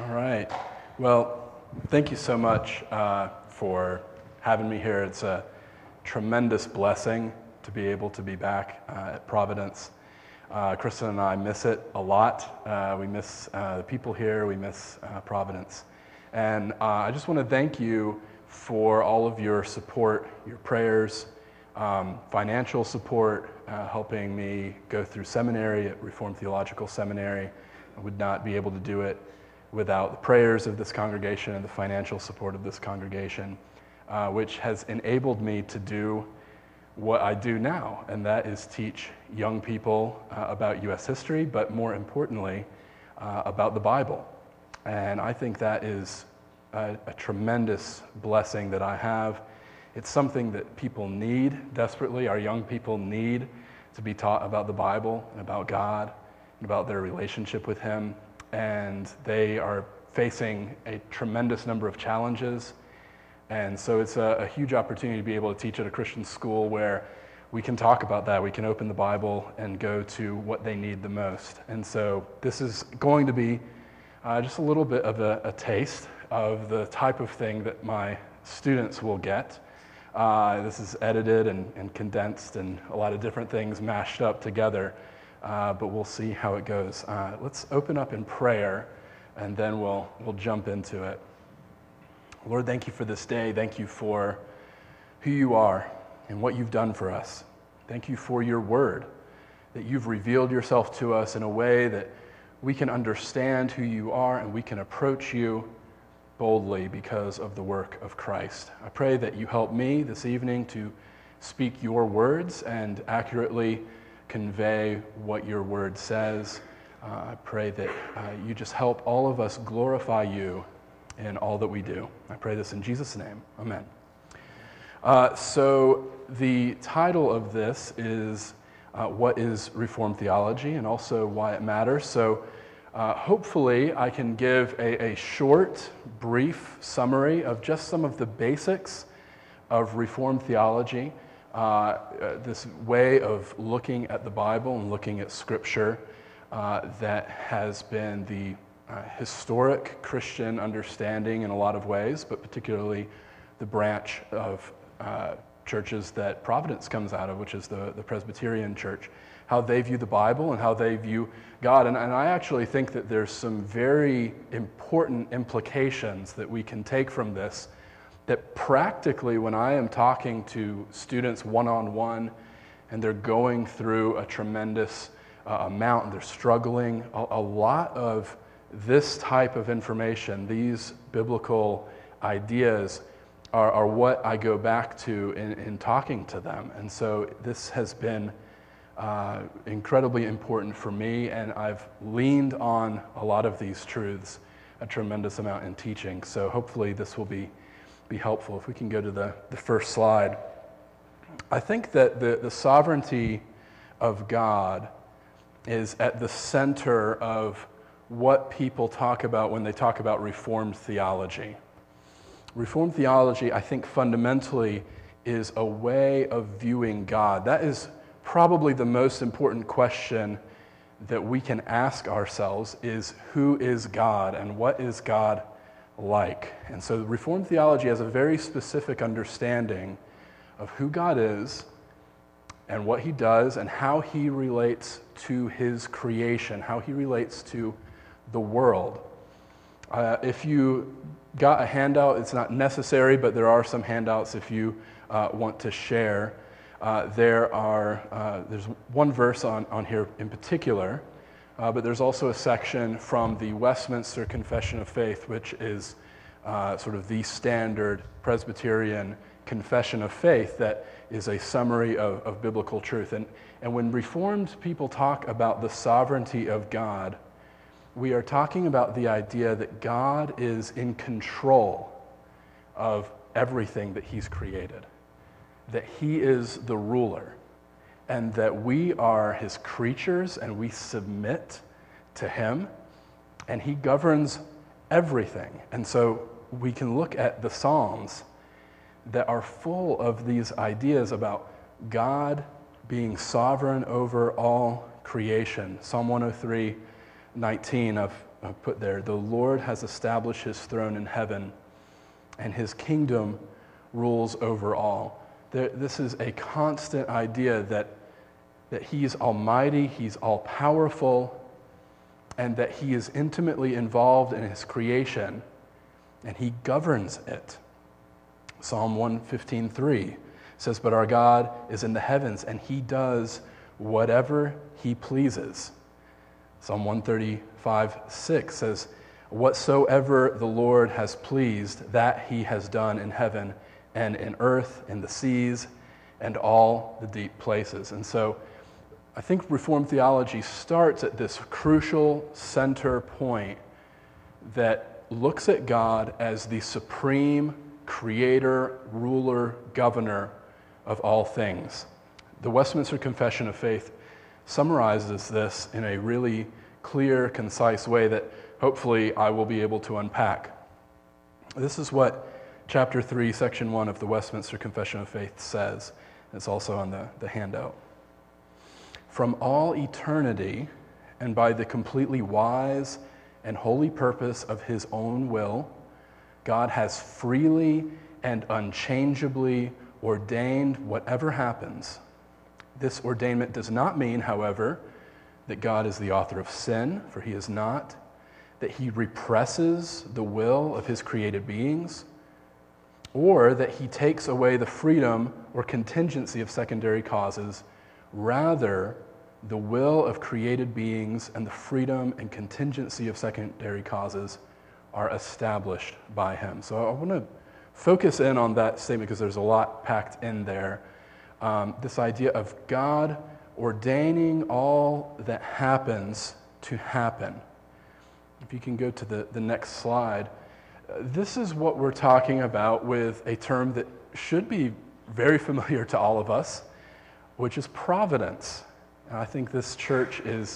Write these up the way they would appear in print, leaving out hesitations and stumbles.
All right. Well, thank you so much for having me here. It's a tremendous blessing to be able to be back at Providence. Kristen and I miss it a lot. We miss the people here. We miss Providence. And I just want to thank you for all of your support, your prayers, financial support, helping me go through seminary at Reformed Theological Seminary. I would not be able to do it without the prayers of this congregation and the financial support of this congregation, which has enabled me to do what I do now, and that is teach young people about U.S. history, but more importantly, about the Bible. And I think that is a tremendous blessing that I have. It's something that people need desperately. Our young people need to be taught about the Bible and about God and about their relationship with Him. And they are facing a tremendous number of challenges. And so it's a huge opportunity to be able to teach at a Christian school where we can talk about that. We can open the Bible and go to what they need the most. And so this is going to be just a little bit of a taste of the type of thing that my students will get. This is edited and condensed and a lot of different things mashed up together, but we'll see how it goes. Let's open up in prayer, and then we'll jump into it. Lord, thank you for this day. Thank you for who you are and what you've done for us. Thank you for your word, that you've revealed yourself to us in a way that we can understand who you are and we can approach you boldly because of the work of Christ. I pray that you help me this evening to speak your words and accurately convey what your word says. I pray that you just help all of us glorify you in all that we do. I pray this in Jesus' name. Amen. So the title of this is What is Reformed Theology, and also why it matters. So hopefully I can give a short, brief summary of just some of the basics of Reformed theology, this way of looking at the Bible and looking at Scripture that has been the historic Christian understanding in a lot of ways, but particularly the branch of churches that Providence comes out of, which is the Presbyterian Church, how they view the Bible and how they view God. And I actually think that there's some very important implications that we can take from this, that practically when I am talking to students one-on-one and they're going through a tremendous amount and they're struggling, a lot of this type of information, these biblical ideas, are what I go back to in talking to them. And so this has been incredibly important for me, and I've leaned on a lot of these truths a tremendous amount in teaching. So hopefully this will be helpful. If we can go to the first slide. I think that the sovereignty of God is at the center of what people talk about when they talk about Reformed theology. Reformed theology, I think, fundamentally is a way of viewing God. That is probably the most important question that we can ask ourselves, is who is God and what is God like? And so Reformed theology has a very specific understanding of who God is and what he does and how he relates to his creation, how he relates to the world. If you got a handout, it's not necessary, but there are some handouts if you want to share. There's one verse on here in particular, but there's also a section from the Westminster Confession of Faith, which is sort of the standard Presbyterian confession of faith that is a summary of biblical truth. And when Reformed people talk about the sovereignty of God, we are talking about the idea that God is in control of everything that he's created, that he is the ruler, and that we are his creatures and we submit to him, and he governs everything. And so we can look at the Psalms that are full of these ideas about God being sovereign over all creation. Psalm 103:19 of put there, the Lord has established his throne in heaven, and his kingdom rules over all. This is a constant idea that he is almighty, he's all-powerful, and that he is intimately involved in his creation, and he governs it. Psalm 115:3 says, "But our God is in the heavens, and he does whatever he pleases." Psalm 135:6 says, "Whatsoever the Lord has pleased, that he has done in heaven and in earth, in the seas, and all the deep places." And so I think Reformed theology starts at this crucial center point that looks at God as the supreme creator, ruler, governor of all things. The Westminster Confession of Faith summarizes this in a really clear, concise way that hopefully I will be able to unpack. This is what chapter 3, section 1 of the Westminster Confession of Faith says. It's also on the handout. "From all eternity, and by the completely wise and holy purpose of his own will, God has freely and unchangeably ordained whatever happens. This ordainment does not mean, however, that God is the author of sin, for he is not, that he represses the will of his created beings, or that he takes away the freedom or contingency of secondary causes. Rather, the will of created beings and the freedom and contingency of secondary causes are established by him." So I want to focus in on that statement because there's a lot packed in there. This idea of God ordaining all that happens to happen. If you can go to the next slide. This is what we're talking about with a term that should be very familiar to all of us, which is providence. And I think this church is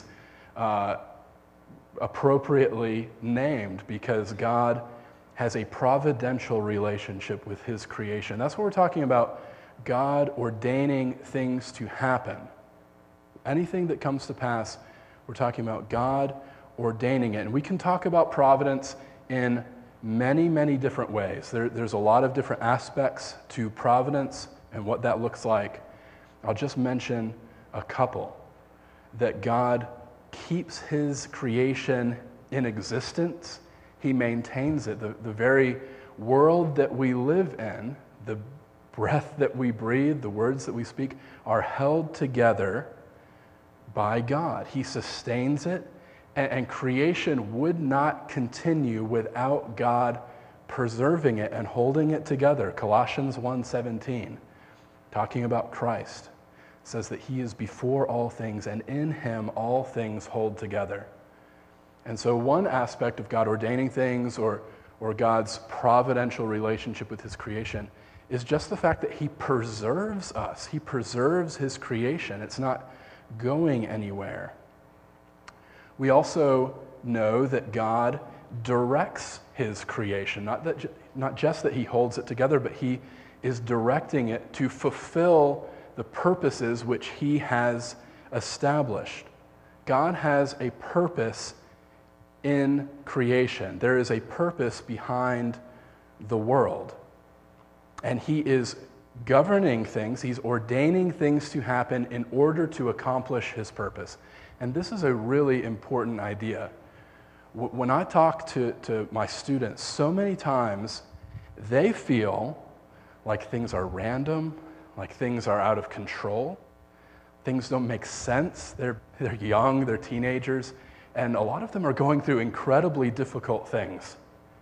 appropriately named because God has a providential relationship with his creation. That's what we're talking about, God ordaining things to happen. Anything that comes to pass, we're talking about God ordaining it. And we can talk about providence in many, many different ways. There's a lot of different aspects to providence and what that looks like. I'll just mention a couple. That God keeps his creation in existence. He maintains it. The very world that we live in, the breath that we breathe, the words that we speak, are held together by God. He sustains it, and creation would not continue without God preserving it and holding it together. Colossians 1:17, talking about Christ, says that he is before all things, and in him all things hold together. And so one aspect of God ordaining things or God's providential relationship with his creation is just the fact that he preserves us. He preserves his creation. It's not going anywhere. We also know that God directs his creation, not just that he holds it together, but he is directing it to fulfill the purposes which he has established. God has a purpose in creation. There is a purpose behind the world. And he is governing things, he's ordaining things to happen in order to accomplish his purpose. And this is a really important idea. When I talk to my students, so many times they feel like things are random, like things are out of control. Things don't make sense. They're young, they're teenagers, and a lot of them are going through incredibly difficult things.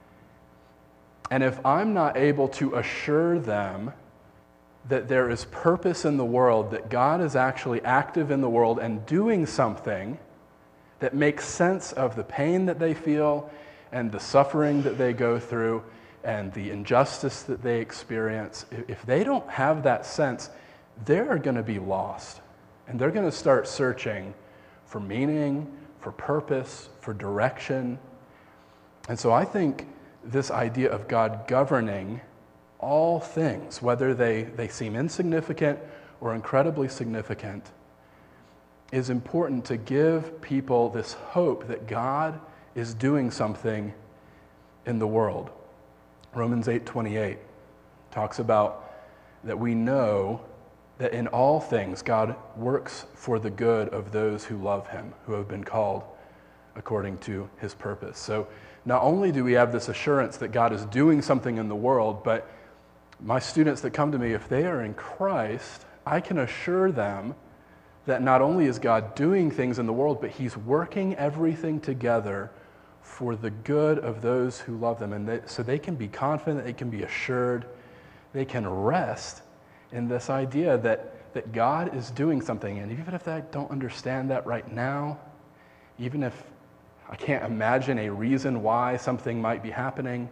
And if I'm not able to assure them that there is purpose in the world, that God is actually active in the world and doing something that makes sense of the pain that they feel and the suffering that they go through and the injustice that they experience, if they don't have that sense, they're going to be lost. And they're going to start searching for meaning, for purpose, for direction. And so I think this idea of God governing all things, whether they seem insignificant or incredibly significant, is important to give people this hope that God is doing something in the world. Romans 8:28 talks about that we know that in all things God works for the good of those who love him, who have been called according to his purpose. So not only do we have this assurance that God is doing something in the world, but my students that come to me, if they are in Christ, I can assure them that not only is God doing things in the world, but he's working everything together for the good of those who love them. And so they can be confident, they can be assured, they can rest in this idea that God is doing something. And even if I don't understand that right now, even if I can't imagine a reason why something might be happening,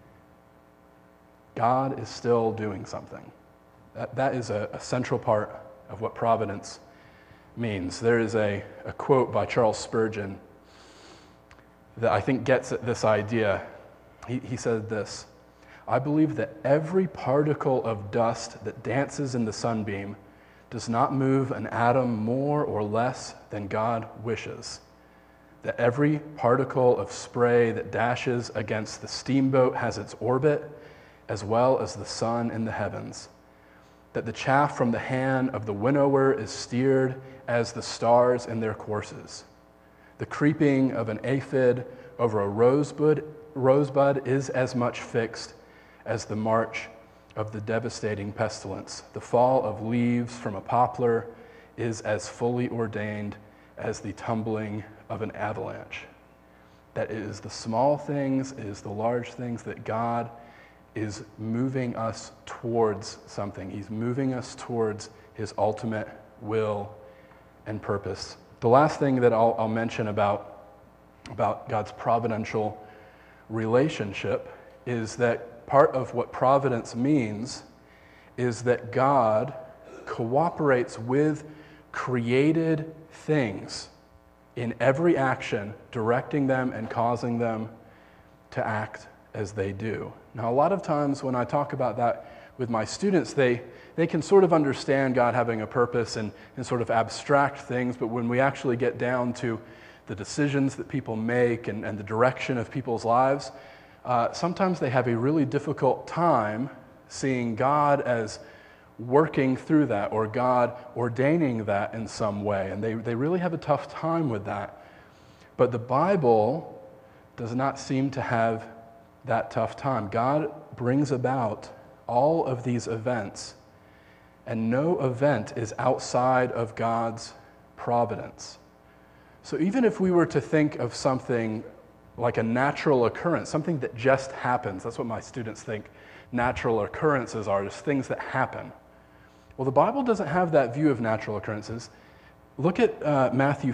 God is still doing something. That is a central part of what providence means. There is a quote by Charles Spurgeon that I think gets at this idea. He said this: "I believe that every particle of dust that dances in the sunbeam does not move an atom more or less than God wishes. That every particle of spray that dashes against the steamboat has its orbit, as well as the sun in the heavens. That the chaff from the hand of the winnower is steered as the stars in their courses. The creeping of an aphid over a rosebud is as much fixed as the march of the devastating pestilence. The fall of leaves from a poplar is as fully ordained as the tumbling of an avalanche." That it is the small things, it is the large things that God is moving us towards something. He's moving us towards his ultimate will and purpose. The last thing that I'll mention about God's providential relationship is that part of what providence means is that God cooperates with created things in every action, directing them and causing them to act as they do. Now, a lot of times when I talk about that with my students, they can sort of understand God having a purpose and sort of abstract things, but when we actually get down to the decisions that people make and the direction of people's lives, sometimes they have a really difficult time seeing God as working through that or God ordaining that in some way, and they really have a tough time with that. But the Bible does not seem to have that tough time. God brings about all of these events, and no event is outside of God's providence. So even if we were to think of something like a natural occurrence, something that just happens, that's what my students think natural occurrences are, just things that happen. Well, the Bible doesn't have that view of natural occurrences. Look at Matthew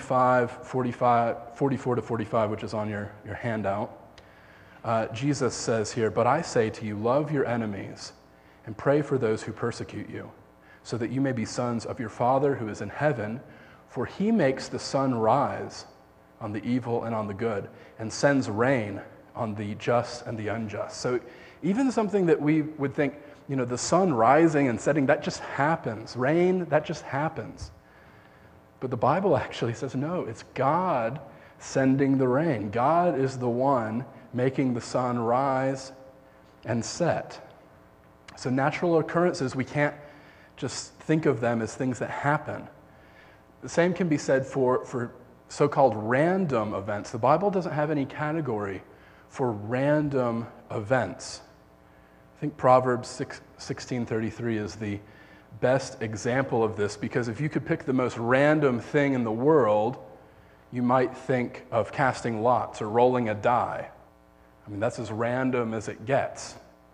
5:44 to 45, which is on your handout. Jesus says here, "But I say to you, love your enemies and pray for those who persecute you, so that you may be sons of your Father who is in heaven, for he makes the sun rise on the evil and on the good, and sends rain on the just and the unjust." So even something that we would think, the sun rising and setting, that just happens. Rain, that just happens. But the Bible actually says, no, it's God sending the rain. God is the one making the sun rise and set. So natural occurrences, we can't just think of them as things that happen. The same can be said for so-called random events. The Bible doesn't have any category for random events. I think Proverbs 16:33 is the best example of this, because if you could pick the most random thing in the world, you might think of casting lots or rolling a die. I mean, that's as random as it gets.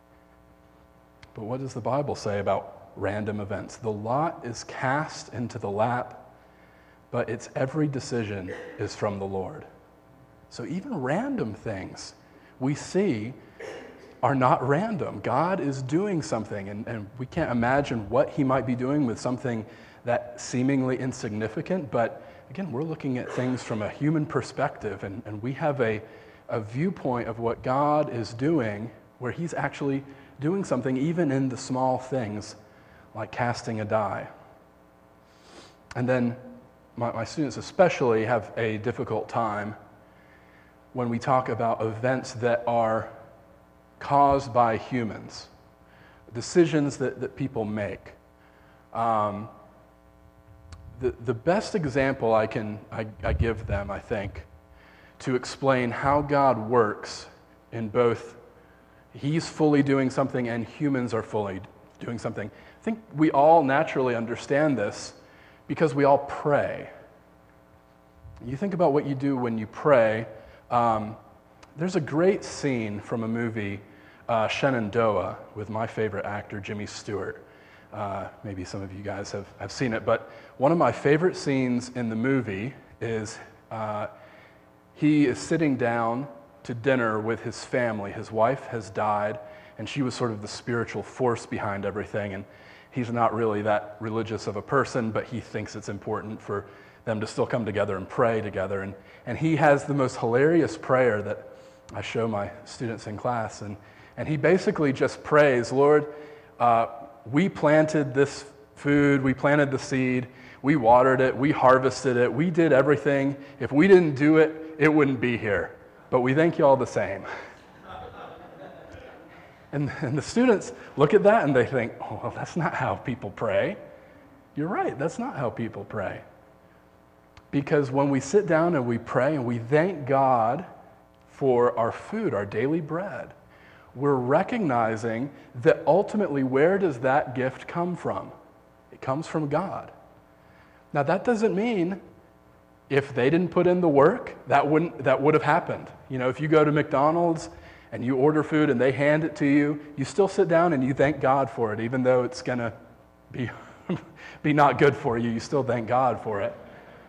But what does the Bible say about random events? The lot is cast into the lap, but its every decision is from the Lord. So even random things we see are not random. God is doing something, and we can't imagine what he might be doing with something that seemingly insignificant, but again, we're looking at things from a human perspective, and we have a viewpoint of what God is doing where he's actually doing something even in the small things like casting a die. And then my students especially have a difficult time when we talk about events that are caused by humans, decisions that people make. The best example I give them, I think, to explain how God works in both He's fully doing something and humans are fully doing something. I think we all naturally understand this because we all pray. You think about what you do when you pray. There's a great scene from a movie, Shenandoah, with my favorite actor, Jimmy Stewart. Maybe some of you guys have seen it, but one of my favorite scenes in the movie is he is sitting down to dinner with his family. His wife has died, and she was sort of the spiritual force behind everything, and he's not really that religious of a person, but he thinks it's important for them to still come together and pray together, and he has the most hilarious prayer that I show my students in class, and he basically just prays, Lord, we planted this food, we planted the seed, we watered it, we harvested it, we did everything. If we didn't do it, it wouldn't be here. But we thank you all the same. And the students look at that and they think, oh, well, that's not how people pray. You're right, that's not how people pray. Because when we sit down and we pray and we thank God for our food, our daily bread, we're recognizing that ultimately, where does that gift come from? It comes from God. Now, that doesn't mean if they didn't put in the work, that would have happened. You know, if you go to McDonald's and you order food and they hand it to you, you still sit down and you thank God for it, even though it's going to be not good for you. You still thank God for it.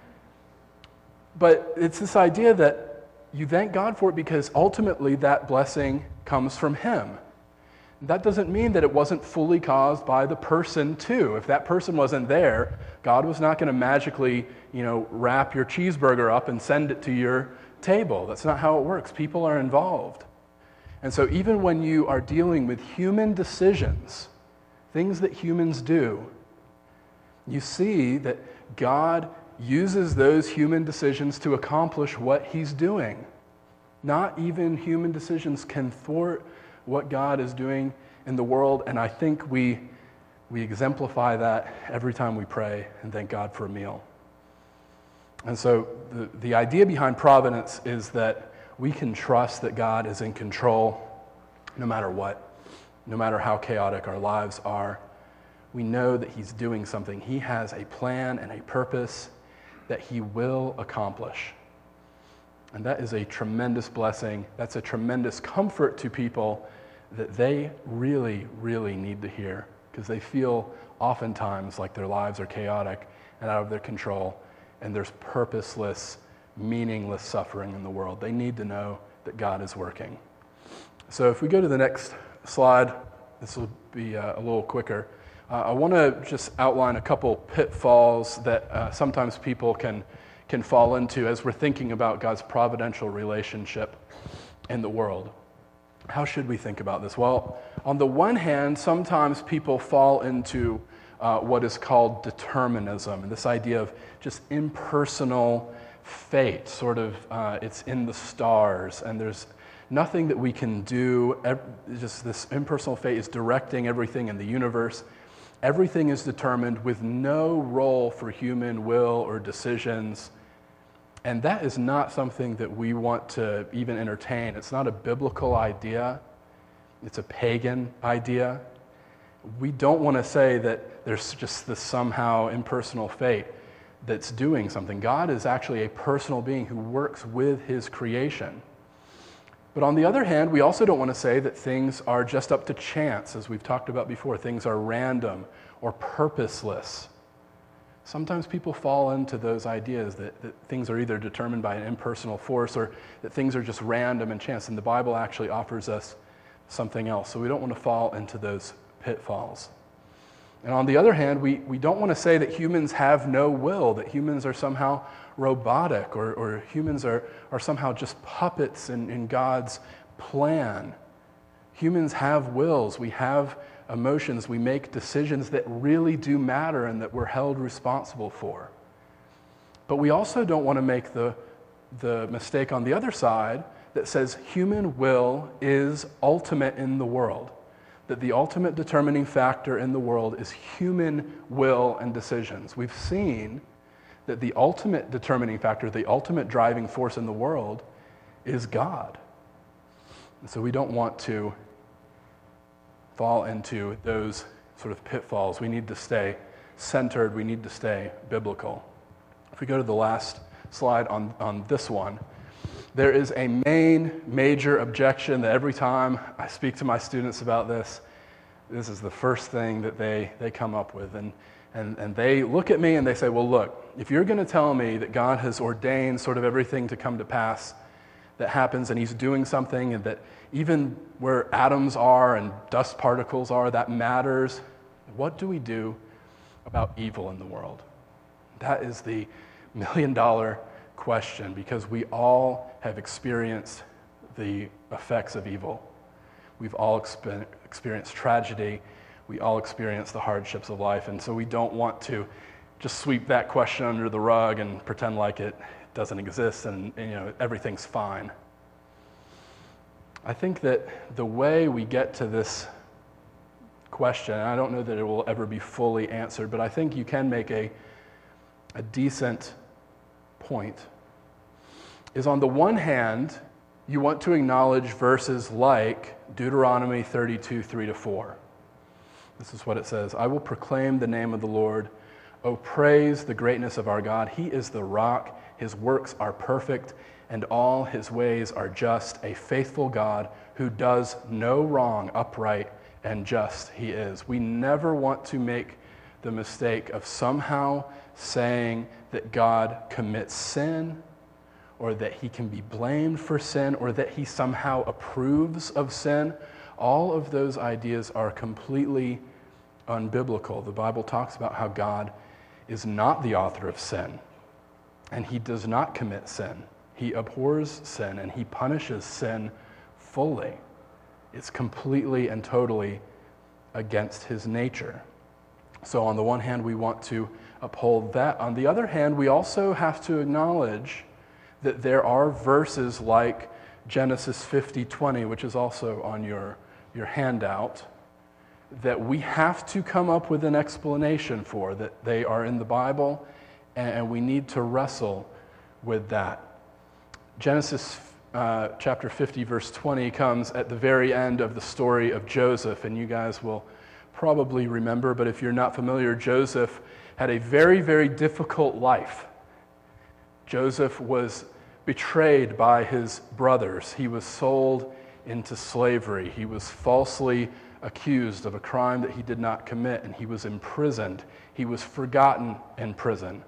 But it's this idea that you thank God for it because ultimately that blessing comes from Him. That doesn't mean that it wasn't fully caused by the person too. If that person wasn't there, God was not going to magically, wrap your cheeseburger up and send it to your table. That's not how it works. People are involved. And so even when you are dealing with human decisions, things that humans do, you see that God uses those human decisions to accomplish what He's doing. Not even human decisions can thwart what God is doing in the world, and I think we exemplify that every time we pray and thank God for a meal. And so the idea behind providence is that we can trust that God is in control no matter what, no matter how chaotic our lives are. We know that He's doing something. He has a plan and a purpose that He will accomplish. And that is a tremendous blessing. That's a tremendous comfort to people that they really, really need to hear because they feel oftentimes like their lives are chaotic and out of their control, and there's purposeless, meaningless suffering in the world. They need to know that God is working. So if we go to the next slide, this will be a little quicker. I want to just outline a couple pitfalls that sometimes people can fall into as we're thinking about God's providential relationship in the world. How should we think about this? Well, on the one hand, sometimes people fall into what is called determinism, and this idea of just impersonal fate, sort of it's in the stars, and there's nothing that we can do. Just this impersonal fate is directing everything in the universe. Everything is determined with no role for human will or decisions. And that is not something that we want to even entertain. It's not a biblical idea. It's a pagan idea. We don't want to say that there's just this somehow impersonal fate that's doing something. God is actually a personal being who works with His creation. But on the other hand, we also don't want to say that things are just up to chance, as we've talked about before. Things are random or purposeless. Sometimes people fall into those ideas that things are either determined by an impersonal force or that things are just random and chance. And the Bible actually offers us something else. So we don't want to fall into those pitfalls. And on the other hand, we don't want to say that humans have no will, that humans are somehow robotic or humans are somehow just puppets in God's plan. Humans have wills. We have emotions. We make decisions that really do matter and that we're held responsible for. But we also don't want to make the mistake on the other side that says human will is ultimate in the world, that the ultimate determining factor in the world is human will and decisions. We've seen that the ultimate determining factor, the ultimate driving force in the world is God. And so we don't want to fall into those sort of pitfalls. We need to stay centered. We need to stay biblical. If we go to the last slide on this one, there is a major objection that every time I speak to my students about this is the first thing that they come up with. And they look at me and they say, well, look, if you're going to tell me that God has ordained sort of everything to come to pass that happens and he's doing something, and that even where atoms are and dust particles are, that matters, what do we do about evil in the world? That is the million-dollar question, because we all have experienced the effects of evil. We've all experienced tragedy. We all experience the hardships of life, and so we don't want to just sweep that question under the rug and pretend like it doesn't exist and everything's fine. I think that the way we get to this question, and I don't know that it will ever be fully answered, but I think you can make a decent point, is on the one hand, you want to acknowledge verses like Deuteronomy 32, 3-4. This is what it says: I will proclaim the name of the Lord. Oh, praise the greatness of our God. He is the rock. His works are perfect, and all his ways are just. A faithful God who does no wrong, upright and just he is. We never want to make the mistake of somehow saying that God commits sin, or that he can be blamed for sin, or that he somehow approves of sin. All of those ideas are completely unbiblical. The Bible talks about how God is not the author of sin, and he does not commit sin. He abhors sin, and he punishes sin fully. It's completely and totally against his nature. So on the one hand, we want to uphold that. On the other hand, we also have to acknowledge that there are verses like Genesis 50:20, which is also on your handout, that we have to come up with an explanation for, that they are in the Bible, and we need to wrestle with that. Genesis chapter 50, verse 20 comes at the very end of the story of Joseph, and you guys will probably remember, but if you're not familiar, Joseph had a very, very difficult life. Joseph was betrayed by his brothers. He was sold into slavery. He was falsely accused of a crime that he did not commit, and he was imprisoned. He was forgotten in prison.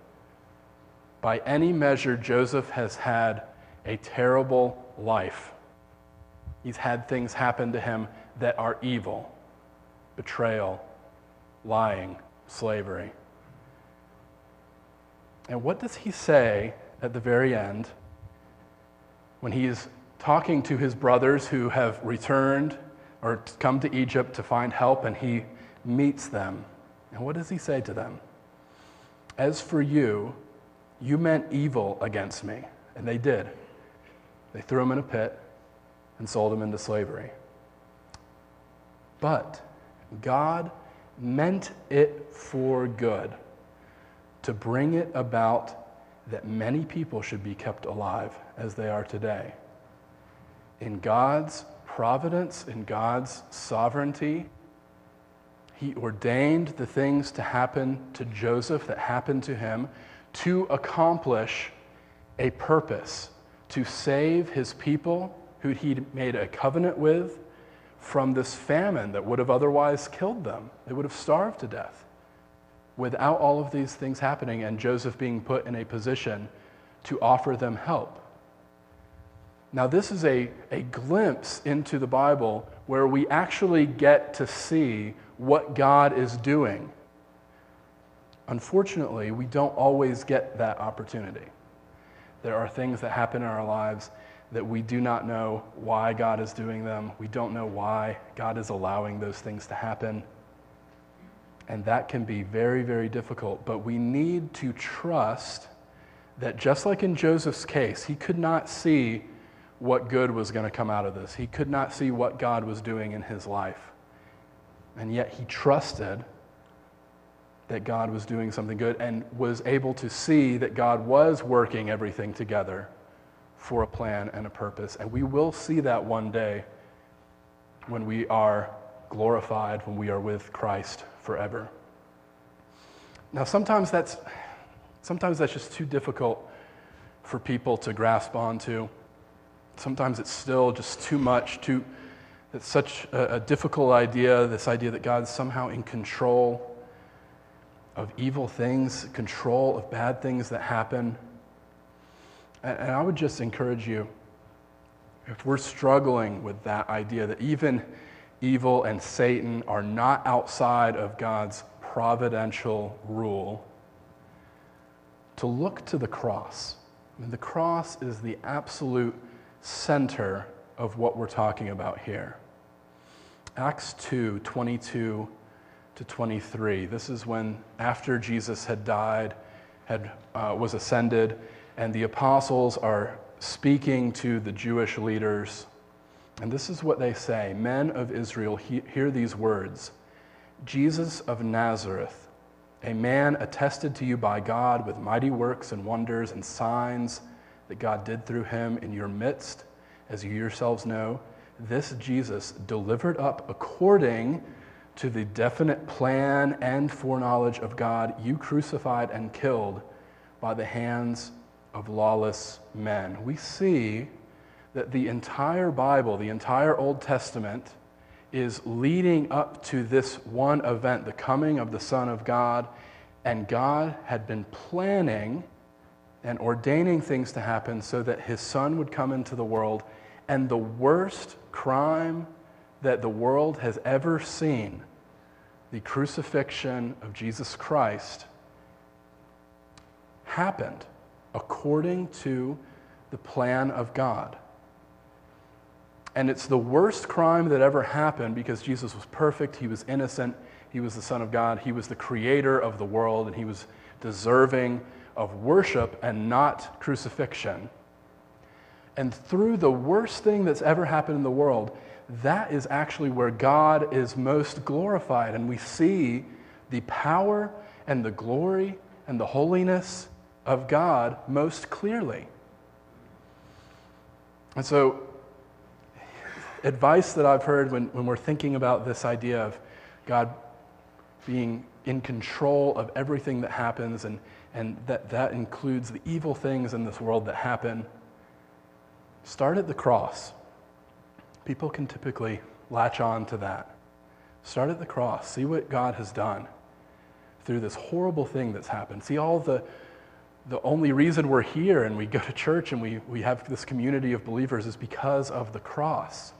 By any measure, Joseph has had a terrible life. He's had things happen to him that are evil: betrayal, lying, slavery. And what does he say at the very end when he's talking to his brothers who have returned or come to Egypt to find help, and he meets them? And what does he say to them? As for you, you meant evil against me. And they did. They threw him in a pit and sold him into slavery. But God meant it for good, to bring it about that many people should be kept alive as they are today. In God's providence, in God's sovereignty, he ordained the things to happen to Joseph that happened to him to accomplish a purpose, to save his people who he'd made a covenant with from this famine that would have otherwise killed them. They would have starved to death. Without all of these things happening and Joseph being put in a position to offer them help. Now, this is a glimpse into the Bible where we actually get to see what God is doing. Unfortunately, we don't always get that opportunity. There are things that happen in our lives that we do not know why God is doing them. We don't know why God is allowing those things to happen. And that can be very, very difficult. But we need to trust that just like in Joseph's case, he could not see what good was going to come out of this. He could not see what God was doing in his life. And yet he trusted that God was doing something good and was able to see that God was working everything together for a plan and a purpose. And we will see that one day when we are glorified, when we are with Christ forever. Now, sometimes that's just too difficult for people to grasp onto. Sometimes it's still just too much, it's such a difficult idea, this idea that God's somehow in control of evil things, control of bad things that happen. And I would just encourage you, if we're struggling with that idea that even evil and Satan are not outside of God's providential rule, to look to the cross. I mean, the cross is the absolute center of what we're talking about here. Acts 2:22 to 23. This is when, after Jesus had died, was ascended, and the apostles are speaking to the Jewish leaders. And this is what they say: "Men of Israel, hear these words. Jesus of Nazareth, a man attested to you by God with mighty works and wonders and signs that God did through him in your midst, as you yourselves know, this Jesus delivered up according to the definite plan and foreknowledge of God, you crucified and killed by the hands of lawless men." We see that the entire Bible, the entire Old Testament, is leading up to this one event, the coming of the Son of God, and God had been planning and ordaining things to happen so that his Son would come into the world, and the worst crime that the world has ever seen, the crucifixion of Jesus Christ, happened according to the plan of God. And it's the worst crime that ever happened because Jesus was perfect, he was innocent, he was the Son of God, he was the creator of the world, and he was deserving of worship and not crucifixion. And through the worst thing that's ever happened in the world, that is actually where God is most glorified. And we see the power and the glory and the holiness of God most clearly. And so, advice that I've heard when we're thinking about this idea of God being in control of everything that happens, and that includes the evil things in this world that happen, start at the cross. People can typically latch on to that. Start at the cross. See what God has done through this horrible thing that's happened. See all the only reason we're here and we go to church and we have this community of believers is because of the cross.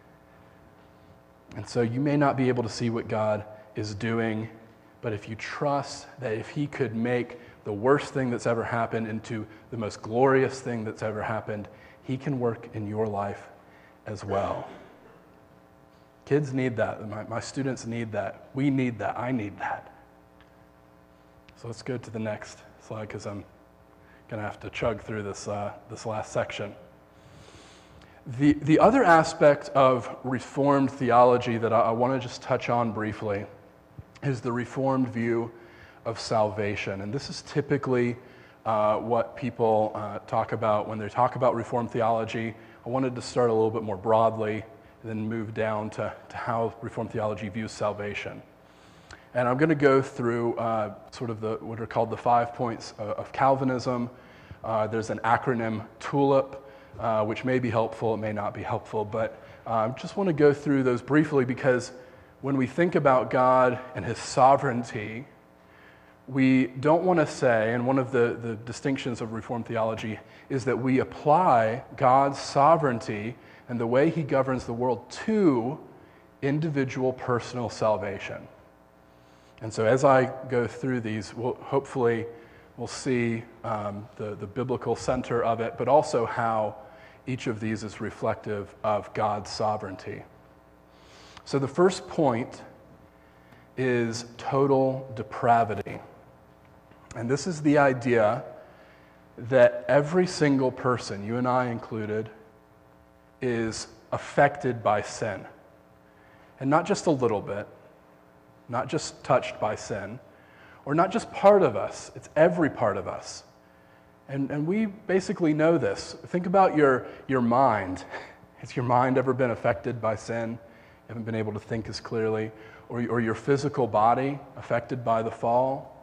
And so you may not be able to see what God is doing, but if you trust that if he could make the worst thing that's ever happened into the most glorious thing that's ever happened, he can work in your life as well. Kids need that. My students need that. We need that. I need that. So let's go to the next slide because I'm going to have to chug through this last section. The other aspect of Reformed theology that I want to just touch on briefly is the Reformed view of salvation. And this is typically what people talk about when they talk about Reformed theology. I wanted to start a little bit more broadly and then move down to how Reformed theology views salvation. And I'm going to go through sort of what are called the 5 points of Calvinism. There's an acronym TULIP, which may be helpful, it may not be helpful, but I just want to go through those briefly because when we think about God and his sovereignty, we don't want to say, and one of the distinctions of Reformed theology is that we apply God's sovereignty and the way he governs the world to individual personal salvation. And so as I go through these, hopefully we'll see the biblical center of it, but also how each of these is reflective of God's sovereignty. So the first point is total depravity. And this is the idea that every single person, you and I included, is affected by sin. And not just a little bit, not just touched by sin, or not just part of us, it's every part of us. And we basically know this. Think about your mind. Has your mind ever been affected by sin? You haven't been able to think as clearly? Or your physical body affected by the fall?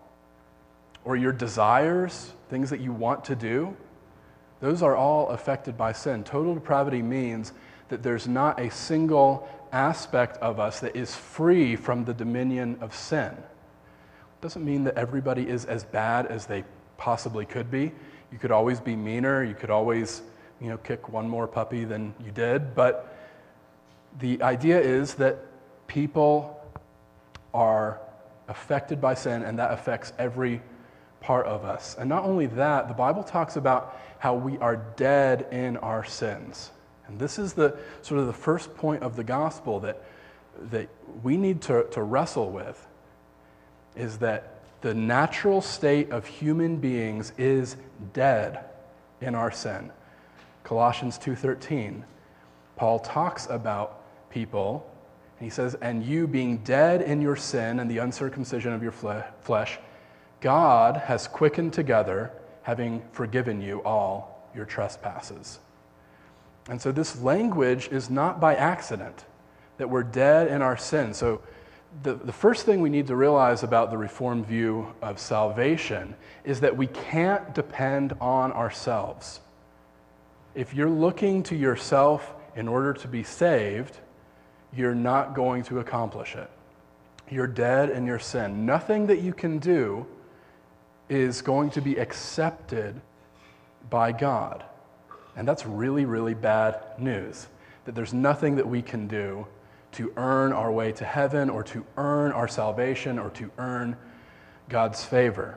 Or your desires, things that you want to do? Those are all affected by sin. Total depravity means that there's not a single aspect of us that is free from the dominion of sin. It doesn't mean that everybody is as bad as they possibly could be. You could always be meaner. You could always, kick one more puppy than you did. But the idea is that people are affected by sin, and that affects every part of us. And not only that, the Bible talks about how we are dead in our sins. And this is the sort of the first point of the gospel that we need to wrestle with, is that the natural state of human beings is dead in our sin. Colossians 2:13, Paul talks about people, and he says, "And you being dead in your sin and the uncircumcision of your flesh, God has quickened together, having forgiven you all your trespasses." And so this language is not by accident, that we're dead in our sin. So the first thing we need to realize about the Reformed view of salvation is that we can't depend on ourselves. If you're looking to yourself in order to be saved, you're not going to accomplish it. You're dead in your sin. Nothing that you can do is going to be accepted by God. And that's really, really bad news, that there's nothing that we can do to earn our way to heaven or to earn our salvation or to earn God's favor.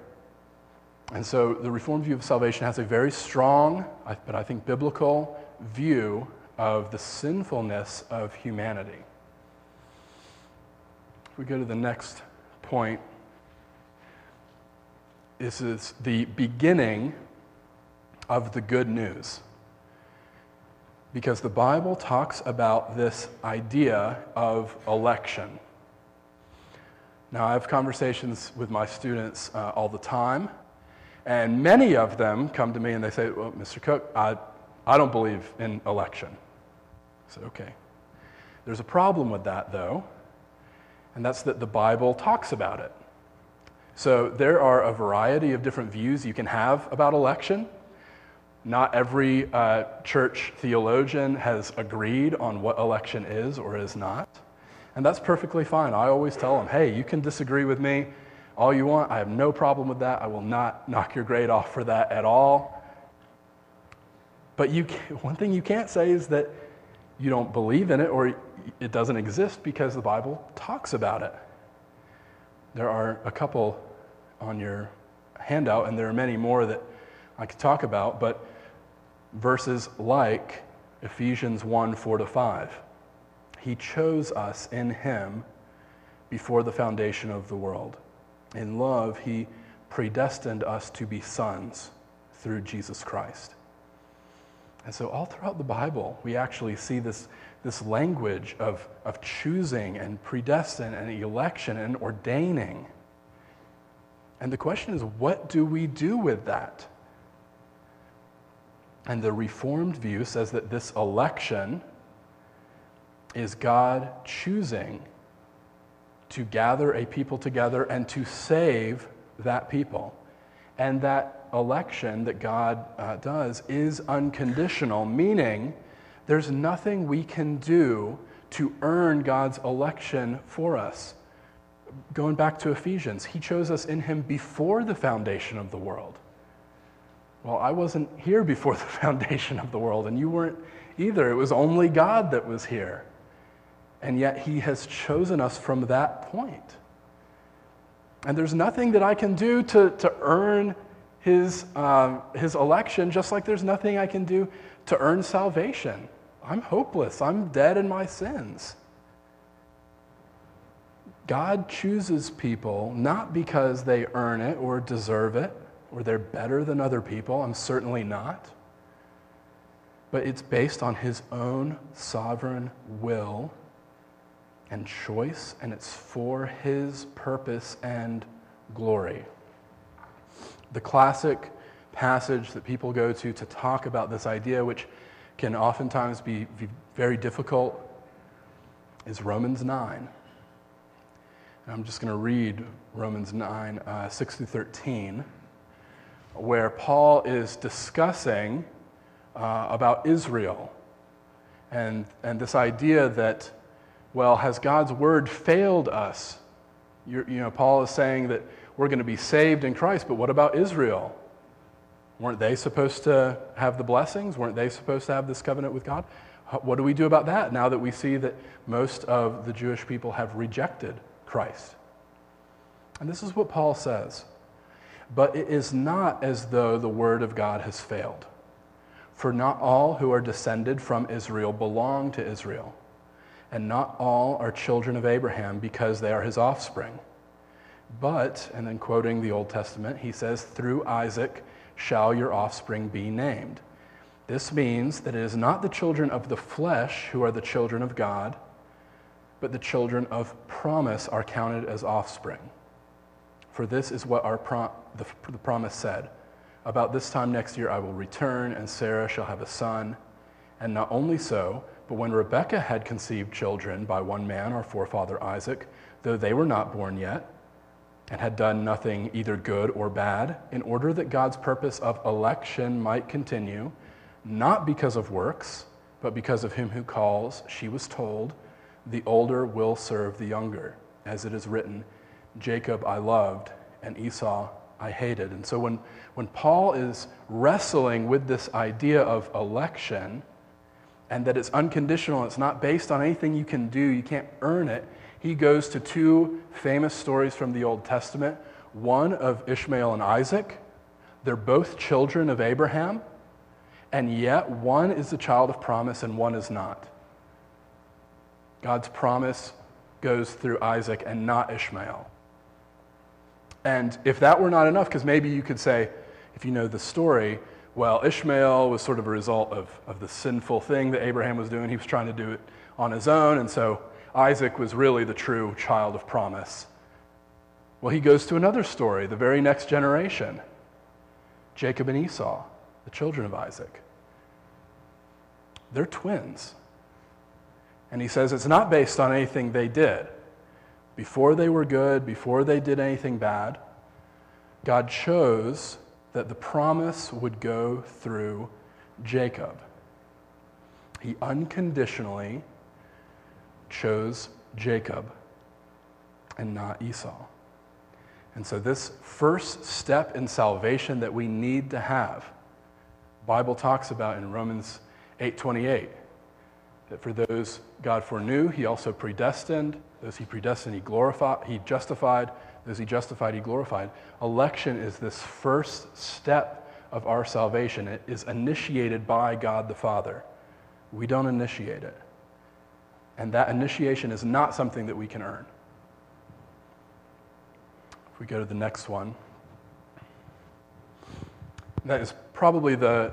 And so the Reformed view of salvation has a very strong, but I think biblical view of the sinfulness of humanity. If we go to the next point, this is the beginning of the good news. Because the Bible talks about this idea of election. Now, I have conversations with my students all the time, and many of them come to me and they say, "Well, Mr. Cook, I don't believe in election." I said, "Okay." There's a problem with that, though, and that's that the Bible talks about it. So there are a variety of different views you can have about election. Not every church theologian has agreed on what election is or is not. And that's perfectly fine. I always tell them, hey, you can disagree with me all you want. I have no problem with that. I will not knock your grade off for that at all. But one thing you can't say is that you don't believe in it or it doesn't exist because the Bible talks about it. There are a couple on your handout, and there are many more that I could talk about, but verses like Ephesians 1:4-5. He chose us in him before the foundation of the world. In love, he predestined us to be sons through Jesus Christ. And so all throughout the Bible, we actually see this language of choosing and predestined and election and ordaining. And the question is, what do we do with that? And the Reformed view says that this election is God choosing to gather a people together and to save that people. And that election that God does is unconditional, meaning there's nothing we can do to earn God's election for us. Going back to Ephesians, he chose us in him before the foundation of the world. Well, I wasn't here before the foundation of the world, and you weren't either. It was only God that was here. And yet he has chosen us from that point. And there's nothing that I can do to earn his election, just like there's nothing I can do to earn salvation. I'm hopeless. I'm dead in my sins. God chooses people not because they earn it or deserve it, or they're better than other people. I'm certainly not. but it's based on his own sovereign will and choice, and it's for his purpose and glory. The classic passage that people go to talk about this idea, which can oftentimes be very difficult, is Romans 9. And I'm just going to read Romans 9, 6 through 13, where Paul is discussing about Israel and this idea that, well, has God's word failed us? Paul is saying that we're going to be saved in Christ, but what about Israel? Weren't they supposed to have the blessings? Weren't they supposed to have this covenant with God? What do we do about that now that we see that most of the Jewish people have rejected Christ? And this is what Paul says. But it is not as though the word of God has failed. For not all who are descended from Israel belong to Israel, and not all are children of Abraham because they are his offspring. But, and then quoting the Old Testament, he says, through Isaac shall your offspring be named. This means that it is not the children of the flesh who are the children of God, but the children of promise are counted as offspring. For this is what the promise said. About this time next year I will return, and Sarah shall have a son. And not only so, but when Rebekah had conceived children by one man, our forefather Isaac, though they were not born yet, and had done nothing either good or bad, in order that God's purpose of election might continue, not because of works, but because of him who calls, she was told, the older will serve the younger. As it is written, Jacob I loved, and Esau I hated. And so when Paul is wrestling with this idea of election, and that it's unconditional, it's not based on anything you can do, you can't earn it, he goes to two famous stories from the Old Testament, one of Ishmael and Isaac. They're both children of Abraham, and yet one is the child of promise and one is not. God's promise goes through Isaac and not Ishmael. And if that were not enough, because maybe you could say, if you know the story, well, Ishmael was sort of a result of the sinful thing that Abraham was doing. He was trying to do it on his own, and so Isaac was really the true child of promise. Well, he goes to another story, the very next generation, Jacob and Esau, the children of Isaac. They're twins. And he says it's not based on anything they did. Before they were good, before they did anything bad, God chose that the promise would go through Jacob. He unconditionally chose Jacob and not Esau. And so this first step in salvation that we need to have, the Bible talks about in Romans 8:28, that for those God foreknew, he also predestined. Those he predestined, he justified. Those he justified, he glorified. Election is this first step of our salvation. It is initiated by God the Father. We don't initiate it. And that initiation is not something that we can earn. If we go to the next one, that is probably the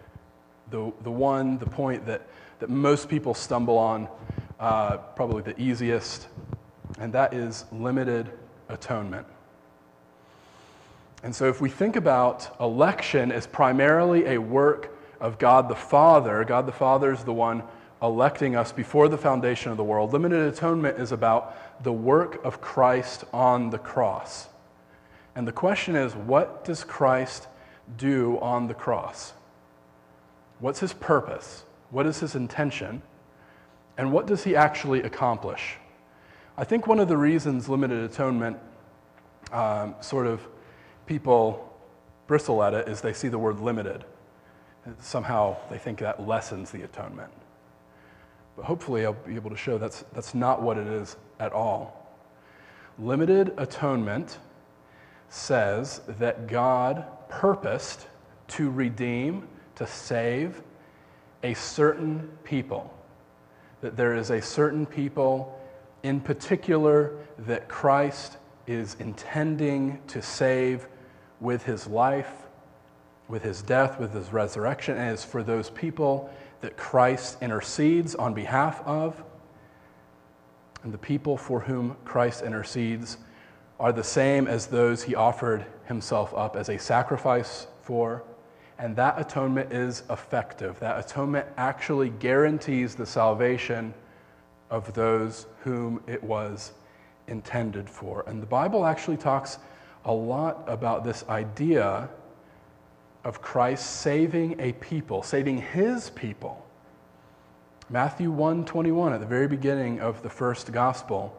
point that most people stumble on, probably the easiest, and that is limited atonement. And so if we think about election as primarily a work of God the Father is the one electing us before the foundation of the world. Limited atonement is about the work of Christ on the cross. And the question is, what does Christ do on the cross? What's his purpose? What is his intention? And what does he actually accomplish? I think one of the reasons limited atonement sort of people bristle at it is they see the word limited. Somehow they think that lessens the atonement. But hopefully I'll be able to show that's not what it is at all. Limited atonement says that God purposed to redeem, to save a certain people. That there is a certain people in particular that Christ is intending to save with his life, with his death, with his resurrection, and it's for those people that Christ intercedes on behalf of. And the people for whom Christ intercedes are the same as those he offered himself up as a sacrifice for. And that atonement is effective. That atonement actually guarantees the salvation of those whom it was intended for. And the Bible actually talks a lot about this idea of Christ saving a people, saving his people. Matthew 1:21, at the very beginning of the first gospel,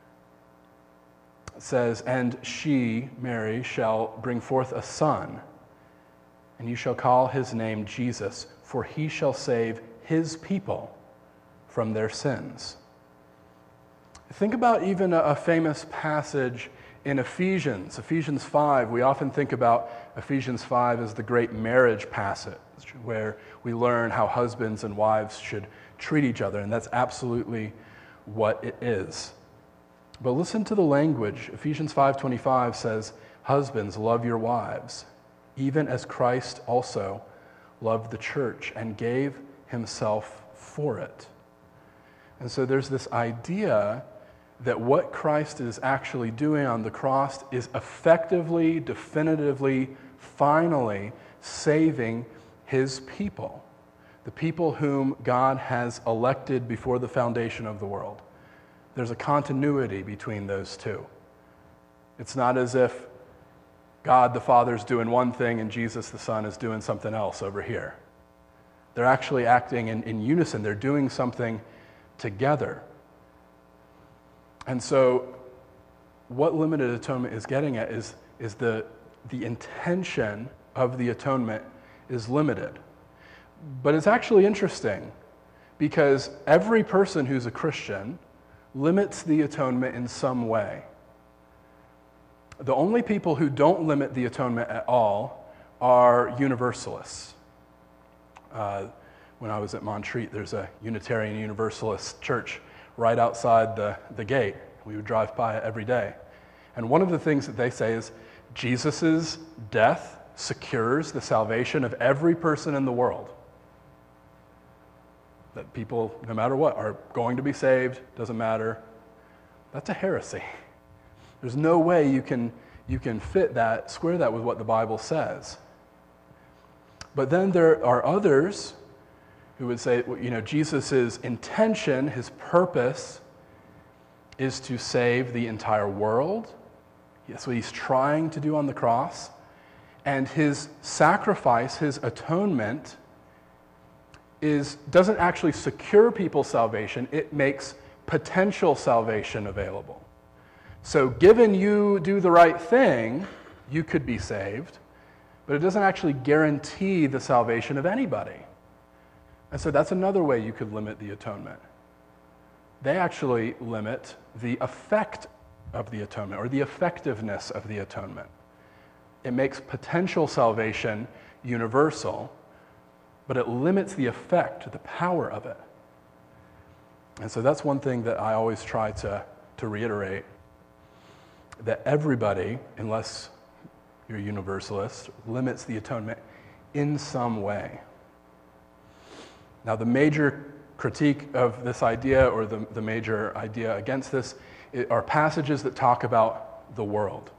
says, "And she, Mary, shall bring forth a son, and you shall call his name Jesus, for he shall save his people from their sins." Think about even a famous passage in Ephesians 5. We often think about Ephesians 5 as the great marriage passage, where we learn how husbands and wives should treat each other, and that's absolutely what it is. But listen to the language. Ephesians 5:25 says, "Husbands, love your wives, even as Christ also loved the church and gave himself for it." And so there's this idea that what Christ is actually doing on the cross is effectively, definitively, finally saving his people, the people whom God has elected before the foundation of the world. There's a continuity between those two. It's not as if God the Father's doing one thing and Jesus the Son is doing something else over here. They're actually acting in unison. They're doing something together. And so what limited atonement is getting at is the intention of the atonement is limited. But it's actually interesting because every person who's a Christian limits the atonement in some way. The only people who don't limit the atonement at all are Universalists. When I was at Montreat, there's a Unitarian Universalist church right outside the gate. We would drive by it every day. And one of the things that they say is Jesus' death secures the salvation of every person in the world. That people, no matter what, are going to be saved, doesn't matter. That's a heresy. There's no way you can fit that, square that with what the Bible says. But then there are others who would say, Jesus' intention, his purpose, is to save the entire world. That's what he's trying to do on the cross. And his sacrifice, his atonement, doesn't actually secure people's salvation. It makes potential salvation available. So given you do the right thing, you could be saved, but it doesn't actually guarantee the salvation of anybody. And so that's another way you could limit the atonement. They actually limit the effect of the atonement or the effectiveness of the atonement. It makes potential salvation universal, but it limits the effect, the power of it. And so that's one thing that I always try to reiterate, that everybody, unless you're a Universalist, limits the atonement in some way. Now, the major critique of this idea, or the major idea against this, are passages that talk about the world.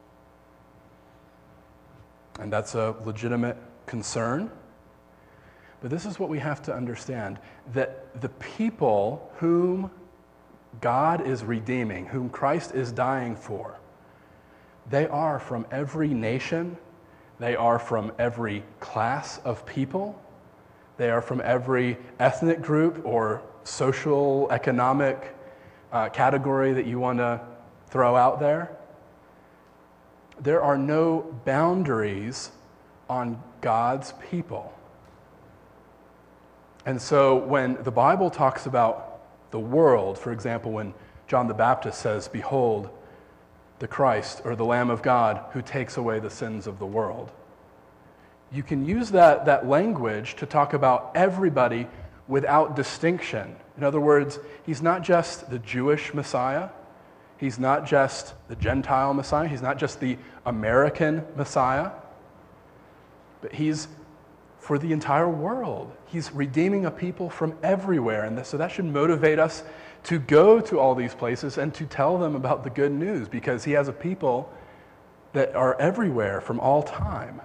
And that's a legitimate concern. But this is what we have to understand, that the people whom God is redeeming, whom Christ is dying for, they are from every nation, they are from every class of people, they are from every ethnic group or social, economic category that you want to throw out there. There are no boundaries on God's people. And so when the Bible talks about the world, for example, when John the Baptist says, "Behold, the Christ," or the Lamb of God, who takes away the sins of the world, you can use that language to talk about everybody without distinction. In other words, he's not just the Jewish Messiah, he's not just the Gentile Messiah, he's not just the American Messiah, but he's for the entire world. He's redeeming a people from everywhere. And so that should motivate us to go to all these places and to tell them about the good news, because he has a people that are everywhere from all time.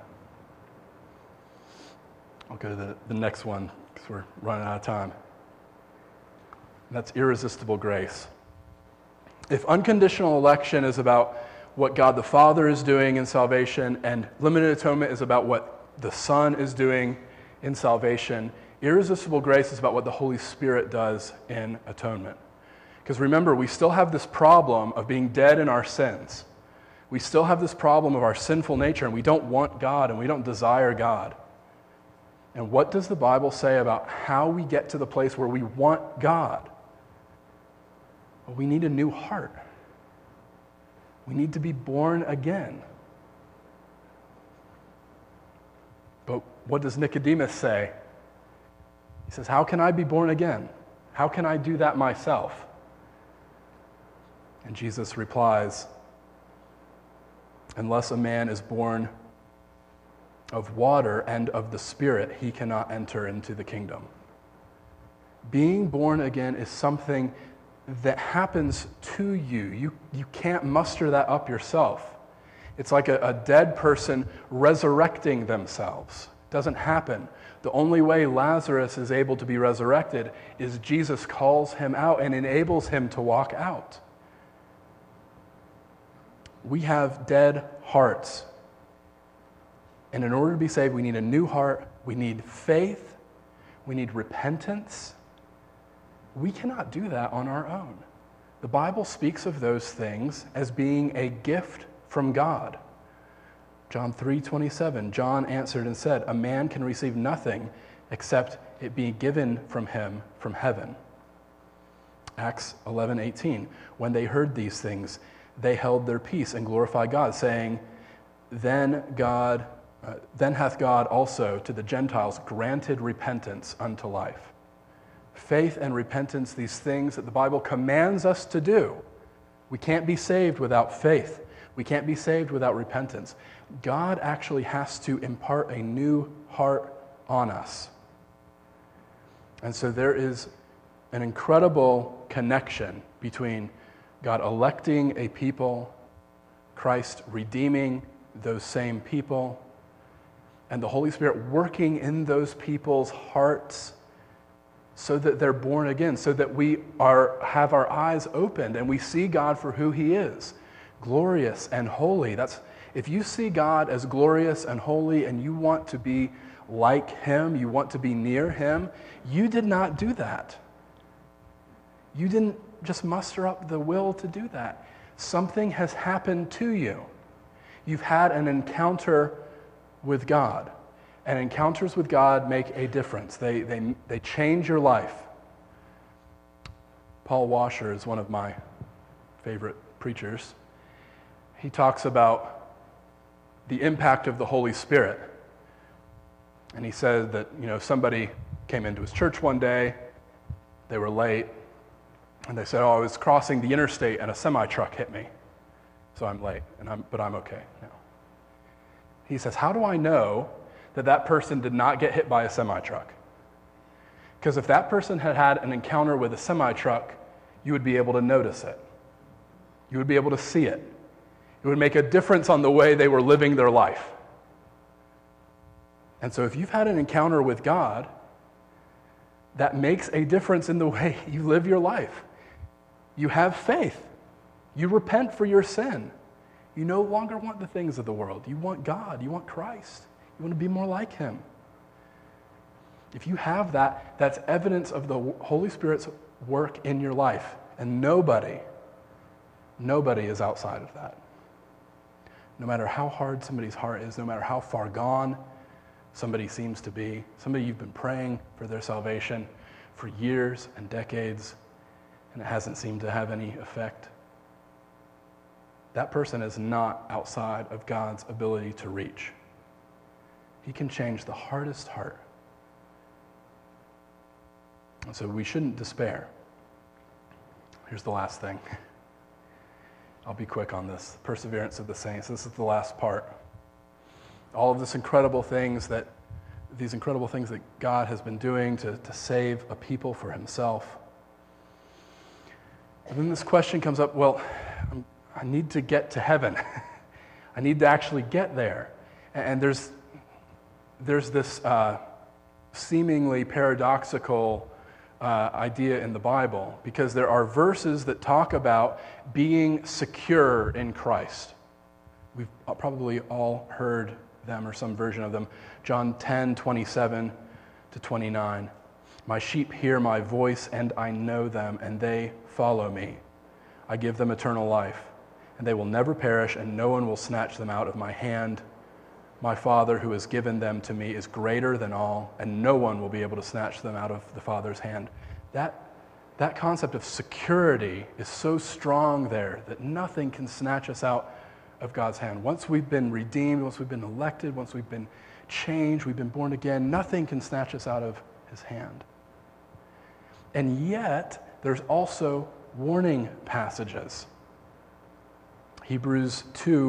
I'll go to the next one because we're running out of time. And that's irresistible grace. If unconditional election is about what God the Father is doing in salvation, and limited atonement is about what the Son is doing in salvation, irresistible grace is about what the Holy Spirit does in atonement. Because remember, we still have this problem of being dead in our sins. We still have this problem of our sinful nature, and we don't want God, and we don't desire God. And what does the Bible say about how we get to the place where we want God? Well, we need a new heart. We need to be born again. But what does Nicodemus say? He says, how can I be born again? How can I do that myself? And Jesus replies, unless a man is born of water and of the Spirit, he cannot enter into the kingdom. Being born again is something that happens to you. You can't muster that up yourself. It's like a dead person resurrecting themselves. It doesn't happen. The only way Lazarus is able to be resurrected is Jesus calls him out and enables him to walk out. We have dead hearts. And in order to be saved, we need a new heart. We need faith. We need repentance. We cannot do that on our own. The Bible speaks of those things as being a gift from God. John 3:27, John answered and said, a man can receive nothing except it be given from him from heaven. Acts 11:18, when they heard these things, they held their peace and glorified God, saying, then hath God also to the Gentiles granted repentance unto life. Faith and repentance, these things that the Bible commands us to do. We can't be saved without faith. We can't be saved without repentance. God actually has to impart a new heart on us. And so there is an incredible connection between God electing a people, Christ redeeming those same people, and the Holy Spirit working in those people's hearts so that they're born again, so that we have our eyes opened and we see God for who he is, glorious and holy. If you see God as glorious and holy and you want to be like him, you want to be near him, you did not do that. You didn't just muster up the will to do that. Something has happened to you. You've had an encounter with God. And encounters with God make a difference. They change your life. Paul Washer is one of my favorite preachers. He talks about the impact of the Holy Spirit. And he said that, somebody came into his church one day, they were late, and they said, I was crossing the interstate and a semi-truck hit me. So I'm late, but I'm okay now. He says, how do I know that person did not get hit by a semi-truck? Because if that person had had an encounter with a semi-truck, you would be able to notice it. You would be able to see it. It would make a difference on the way they were living their life. And so if you've had an encounter with God, that makes a difference in the way you live your life. You have faith. You repent for your sin. You no longer want the things of the world. You want God. You want Christ. You want to be more like him. If you have that, that's evidence of the Holy Spirit's work in your life. And nobody is outside of that. No matter how hard somebody's heart is, no matter how far gone somebody seems to be, somebody you've been praying for their salvation for years and decades, and it hasn't seemed to have any effect, that person is not outside of God's ability to reach. He can change the hardest heart. And so we shouldn't despair. Here's the last thing. I'll be quick on this. Perseverance of the saints. This is the last part. All of this incredible things that these incredible things that God has been doing to save a people for himself. And then this question comes up, well, I need to get to heaven. I need to actually get there. And there's this seemingly paradoxical idea in the Bible, because there are verses that talk about being secure in Christ. We've probably all heard them or some version of them. John 10:27-29. My sheep hear my voice, and I know them, and they follow me. I give them eternal life, and they will never perish, and no one will snatch them out of my hand. My Father who has given them to me is greater than all, and no one will be able to snatch them out of the Father's hand. That concept of security is so strong there that nothing can snatch us out of God's hand. Once we've been redeemed, once we've been elected, once we've been changed, we've been born again, nothing can snatch us out of his hand. And yet, there's also warning passages. Hebrews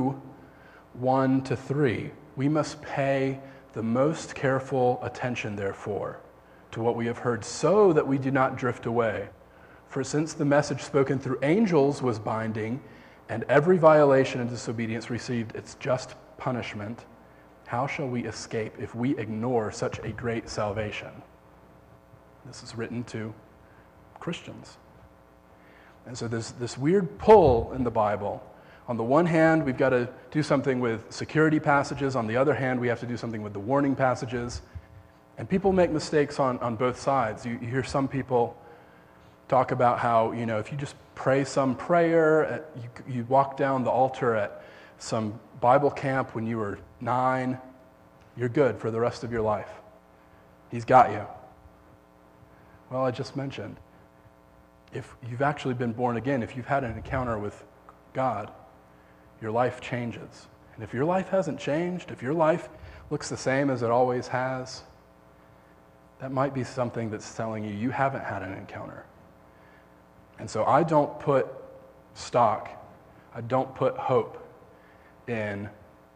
2:1-3. We must pay the most careful attention, therefore, to what we have heard, so that we do not drift away. For since the message spoken through angels was binding, and every violation and disobedience received its just punishment, how shall we escape if we ignore such a great salvation? This is written to Christians. And so there's this weird pull in the Bible. On the one hand, we've got to do something with security passages. On the other hand, we have to do something with the warning passages. And people make mistakes on both sides. You hear some people talk about how, if you just pray some prayer, you walk down the altar at some Bible camp when you were 9, you're good for the rest of your life. He's got you. Well, I just mentioned, if you've actually been born again, if you've had an encounter with God, your life changes. And if your life hasn't changed, if your life looks the same as it always has, that might be something that's telling you haven't had an encounter. And so I don't put stock, I don't put hope in,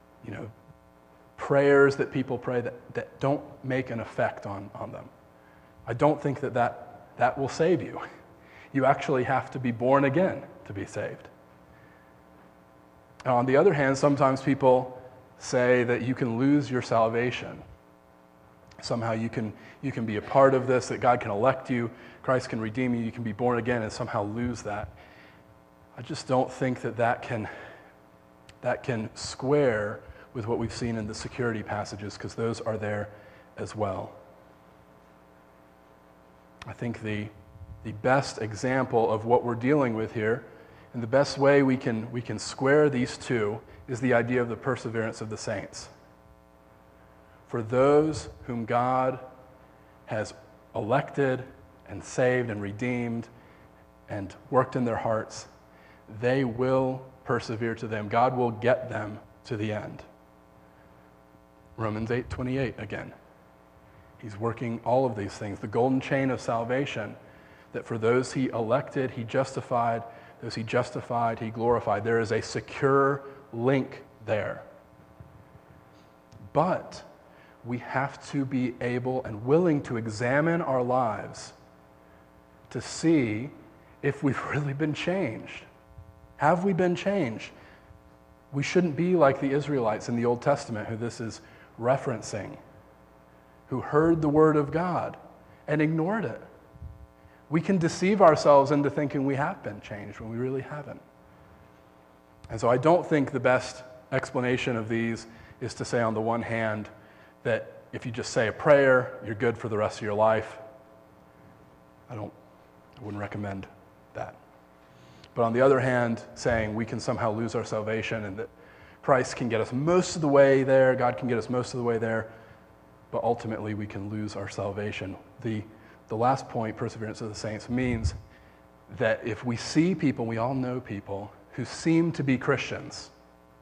prayers that people pray that don't make an effect on them. I don't think that will save you. You actually have to be born again to be saved. And on the other hand, sometimes people say that you can lose your salvation. Somehow you can be a part of this, that God can elect you, Christ can redeem you, you can be born again and somehow lose that. I just don't think that can square with what we've seen in the security passages, because those are there as well. I think the best example of what we're dealing with here, and the best way we can square these two, is the idea of the perseverance of the saints. For those whom God has elected and saved and redeemed and worked in their hearts, they will persevere to them. God will get them to the end. Romans 8:28 again. He's working all of these things. The golden chain of salvation, that for those he elected, he justified. Those he justified, he glorified. There is a secure link there. But we have to be able and willing to examine our lives to see if we've really been changed. Have we been changed? We shouldn't be like the Israelites in the Old Testament, who this is referencing, who heard the word of God and ignored it. We can deceive ourselves into thinking we have been changed when we really haven't. And so I don't think the best explanation of these is to say, on the one hand, that if you just say a prayer, you're good for the rest of your life. I wouldn't recommend that. But on the other hand, saying we can somehow lose our salvation and that Christ can get us most of the way there, God can get us most of the way there, but ultimately we can lose our salvation. The last point, perseverance of the saints, means that if we see people, we all know people, who seem to be Christians,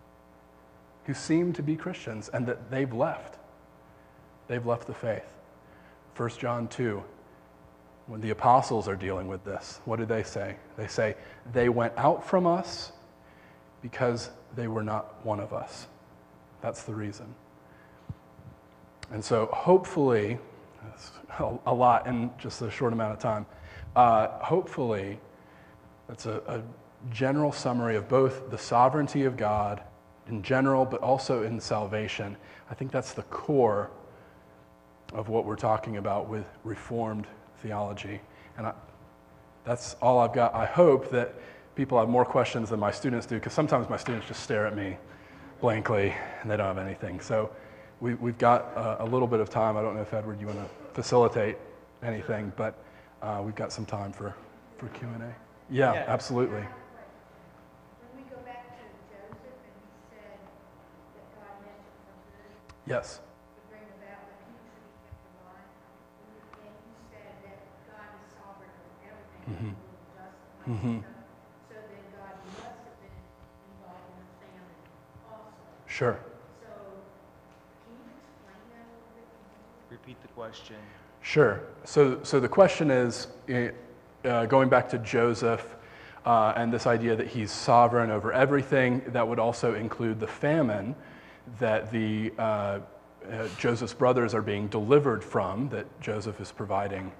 and that they've left the faith. 1 John 2, when the apostles are dealing with this, what do they say? They say, they went out from us because they were not one of us. That's the reason. And so hopefully, that's a lot in just a short amount of time, hopefully that's a general summary of both the sovereignty of God in general, but also in salvation. I think that's the core of what we're talking about with Reformed theology. And that's all I've got. I hope that people have more questions than my students do, because sometimes my students just stare at me blankly and they don't have anything. So we've got a little bit of time. I don't know if, Edward, you want to facilitate anything, but we've got some time for Q&A. Yeah, absolutely. When we go back to Joseph and he said that God meant it for good Yes. to bring about that he should be kept alive, and you said that God is sovereign over everything, just like stuff. So then God must have been involved in the famine also. Sure. So can you explain that a little bit more? Repeat the question. Sure. So the question is, going back to Joseph and this idea that he's sovereign over everything, that would also include the famine that Joseph's brothers are being delivered from, that Joseph is providing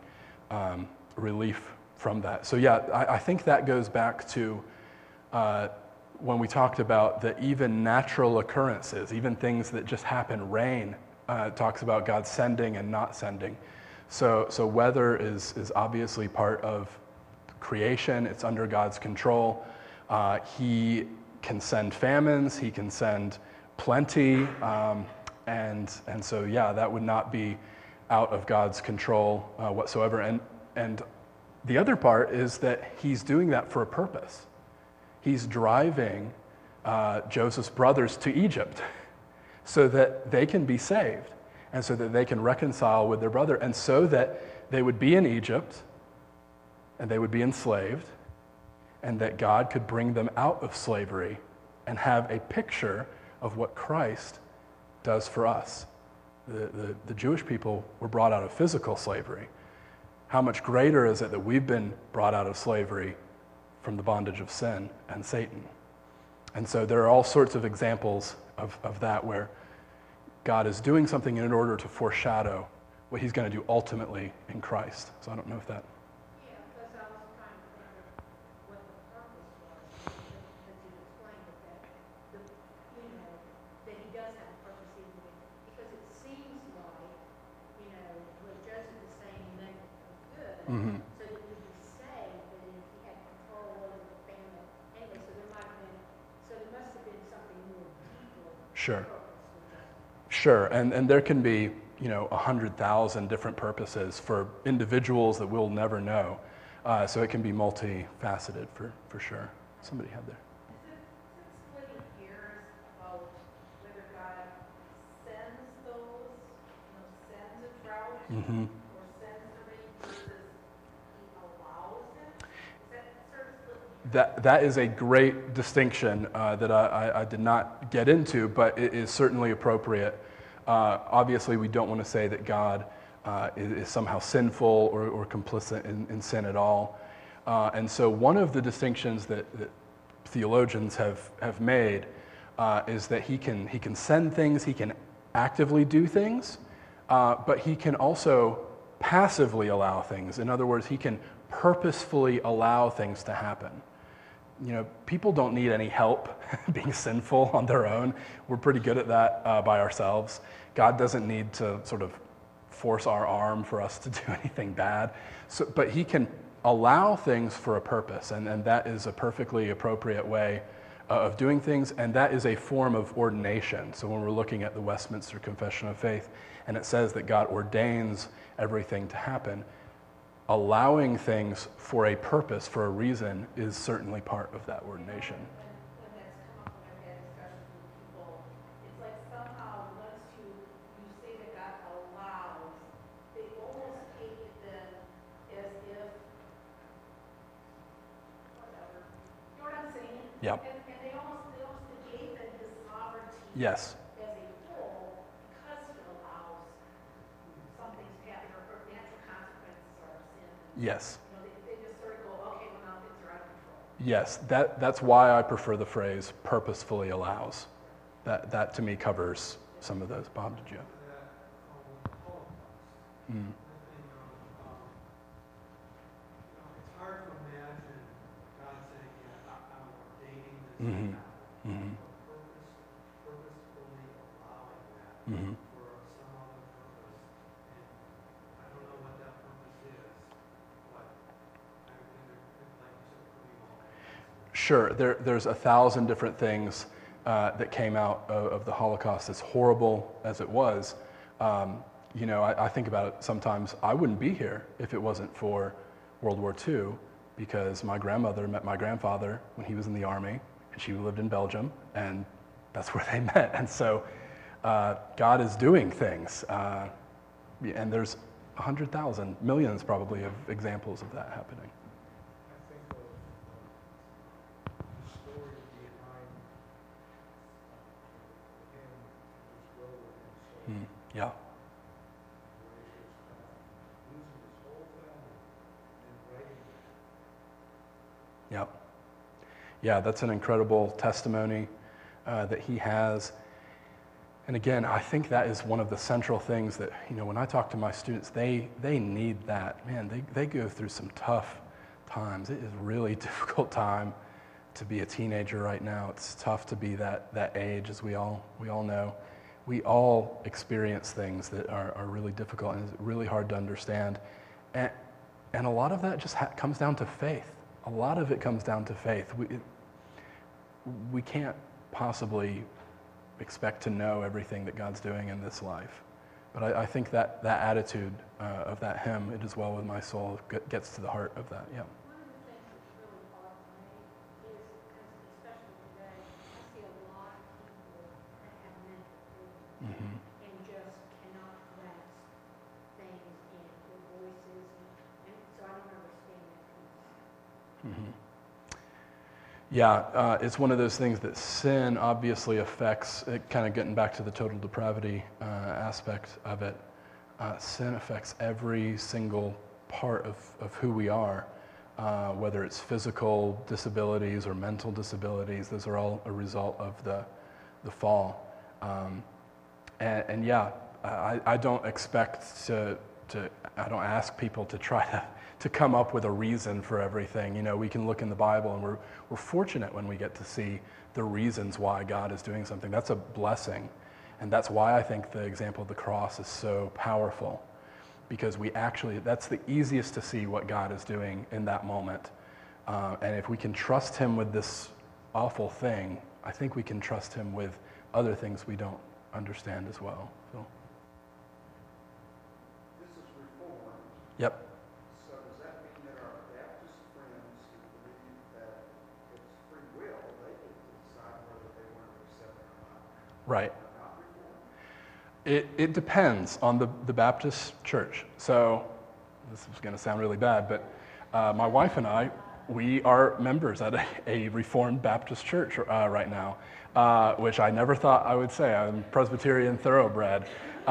relief from that. So yeah, I think that goes back to when we talked about that even natural occurrences, even things that just happen, rain, talks about God sending and not sending. So weather is obviously part of creation. It's under God's control. He can send famines. He can send plenty. And so, yeah, that would not be out of God's control whatsoever. And the other part is that he's doing that for a purpose. He's driving Joseph's brothers to Egypt so that they can be saved, and so that they can reconcile with their brother, and so that they would be in Egypt, and they would be enslaved, and that God could bring them out of slavery and have a picture of what Christ does for us. The Jewish people were brought out of physical slavery. How much greater is it that we've been brought out of slavery from the bondage of sin and Satan? And so there are all sorts of examples of that where God is doing something in order to foreshadow what he's going to do ultimately in Christ. So I don't know if that... Yeah, because I was trying to think of what the purpose was, that you explained it, that he does have a purpose even because it seems like, what Joseph is saying, he meant it for good, so that we would say that if he had control over the family anyway, so there must have been something more deeper. Sure. Sure, and there can be, 100,000 different purposes for individuals that we'll never know. So it can be multifaceted for sure. Somebody had there. Is it splitting hairs about whether God sends those, sends a drought, or sends the rain versus he allows it? Is that sort of split? That is a great distinction that I did not get into, but it is certainly appropriate. Obviously, we don't want to say that God is somehow sinful or complicit in sin at all. And so one of the distinctions that theologians have made is that he can send things, he can actively do things, but he can also passively allow things. In other words, he can purposefully allow things to happen. People don't need any help being sinful on their own. We're pretty good at that by ourselves. God doesn't need to sort of force our arm for us to do anything bad. But he can allow things for a purpose, and that is a perfectly appropriate way of doing things, and that is a form of ordination. So when we're looking at the Westminster Confession of Faith, and it says that God ordains everything to happen, allowing things for a purpose, for a reason, is certainly part of that ordination. When that's come up, when I've had discussions with people, it's like somehow once you say that God allows, they almost take it then as if, whatever. You know what I'm saying? Yep. And they almost negate that his sovereignty Yes. as a whole because he allows some things to happen or natural consequences are sin. Yes. They just sort of go, okay, well now things are out of control. Yes, that's why I prefer the phrase purposefully allows. That to me covers some of those. Bob, did you have? Mm. It's hard to imagine God saying, yeah, I'm ordaining this Mm-hmm. now. Mm-hmm. Purposefully allowing that Mm-hmm. for some other purpose. And I don't know what that purpose is, but I would think there could, like you said, could be multiple. Sure, there's 1,000 different things that came out of the Holocaust. As horrible as it was, I think about it sometimes. I wouldn't be here if it wasn't for World War II, because my grandmother met my grandfather when he was in the army, and she lived in Belgium, and that's where they met. And so God is doing things, and there's 100,000, millions probably, of examples of that happening. I think of the story behind him whose will and soul. Yeah. Where he was losing his whole family and writing it. Yep. Yeah, that's an incredible testimony that he has. And again, I think that is one of the central things that, when I talk to my students, they need that. Man, they go through some tough times. It is a really difficult time to be a teenager right now. It's tough to be that age, as we all know. We all experience things that are really difficult, and it's really hard to understand. And a lot of that just comes down to faith. A lot of it comes down to faith. We can't possibly expect to know everything that God's doing in this life. But I think that attitude of that hymn, "It Is Well With My Soul," gets to the heart of that, yeah. One of the things that's really hard for me is, especially today, I see a lot of people that have mental illness Mm-hmm. and just cannot grasp things and their voices, and so I don't understand that piece. Mm-hmm. Yeah, it's one of those things that sin obviously affects, kind of getting back to the total depravity aspect of it. Sin affects every single part of who we are, whether it's physical disabilities or mental disabilities. Those are all a result of the fall. And yeah, I don't expect I don't ask people to try to come up with a reason for everything. We can look in the Bible, and we're fortunate when we get to see the reasons why God is doing something. That's a blessing. And that's why I think the example of the cross is so powerful, because that's the easiest to see what God is doing in that moment. And if we can trust him with this awful thing, I think we can trust him with other things we don't understand as well. So. This is Reformed. Yep. So does that mean that our Baptist friends who believe that it's free will, they get to decide whether they want to accept it or not? Right. They're not Reformed? It depends on the Baptist church. So this is going to sound really bad, but my wife and I, we are members at a Reformed Baptist church right now, which I never thought I would say. I'm Presbyterian thoroughbred.